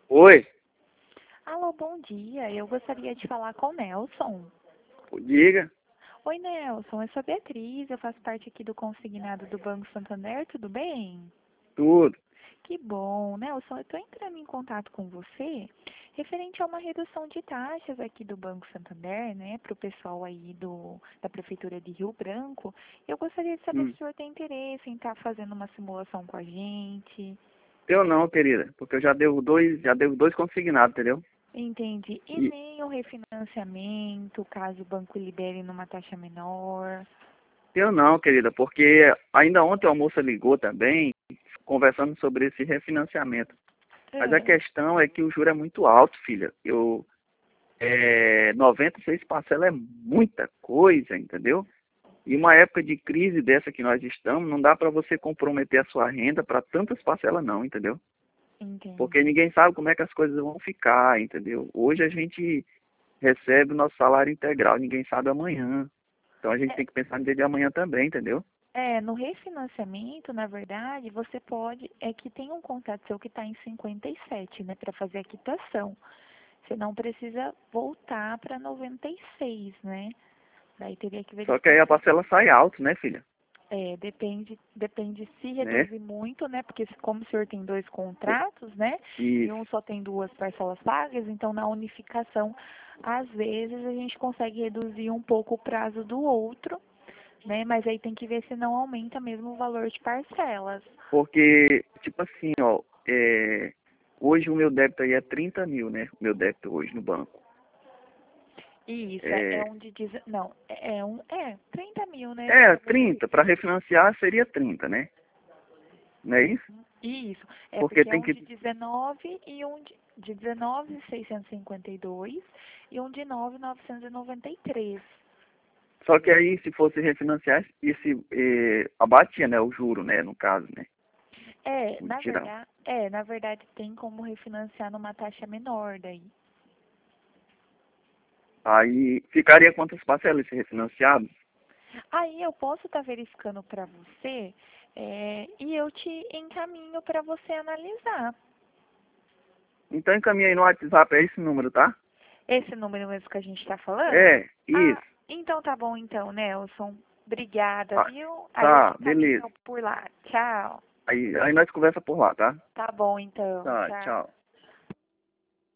Oi, Alô, bom dia. Eu gostaria de falar com o Nelson. diga. Oi, Nelson. Eu sou a Beatriz. Eu faço parte aqui do consignado do Banco Santander. Tudo bem? Tudo. Que bom, Nelson. Eu estou entrando em contato com você referente a uma redução de taxas aqui do Banco Santander, né, para o pessoal aí da Prefeitura de Rio Branco. Eu gostaria de saber se Hum. o senhor tem interesse em estar fazendo uma simulação com a gente. Eu não, querida, porque eu já devo dois consignados, entendeu? Entendi. E E nem o refinanciamento, caso o banco libere numa taxa menor. eu não, querida, porque ainda ontem a moça ligou também, conversando sobre esse refinanciamento. Mas a É, questão é que o juro é muito alto, filha. 96 parcelas é muita coisa, entendeu? E uma época de crise dessa que nós estamos, não dá para você comprometer a sua renda para tantas parcelas não, entendeu? Porque entendi. ninguém sabe como é que as coisas vão ficar, entendeu? Hoje a gente recebe o nosso salário integral, ninguém sabe amanhã. Então a gente tem que pensar no dia de amanhã também, entendeu? No refinanciamento, na verdade, você pode, é que tem um contrato seu que está em 57, né, para fazer a quitação. Você não precisa voltar para 96, né? Daí teria que Só que verificar aí a se, parcela sai alto, né, filha? depende se Né? reduzir muito, né? Porque como o senhor tem dois contratos, né? E Isso. um só tem duas parcelas pagas, então na unificação, às vezes a gente consegue reduzir um pouco o prazo do outro, né? Mas aí tem que ver se não aumenta mesmo o valor de parcelas. Porque, tipo assim, ó, hoje o meu débito aí é 30 mil, né? O meu débito hoje no banco. E isso é É, um de não, 30 mil, né? é Para você. 30, para refinanciar seria 30, né? Não é isso? Isso, é Porque porque é tem um que. de 19 e um de 19.652 e um de 9.993. Só que aí, se fosse refinanciar, abatia, né? O juro, né? No caso, né? Tirar. Na verdade tem como refinanciar numa taxa menor daí. Aí ficaria quantas parcelas se refinanciado? Aí eu posso estar verificando para você, e eu te encaminho para você analisar. Então encaminha aí no WhatsApp, é esse número, tá? Esse número mesmo que a gente está falando? É, Ah, isso. então tá bom então, Nelson. Obrigada, Ah, viu? Aí eu te tá, beleza. encaminho por lá. Tchau. Aí nós conversa por lá, tá? Tá bom então. Tá, Tchau. tchau.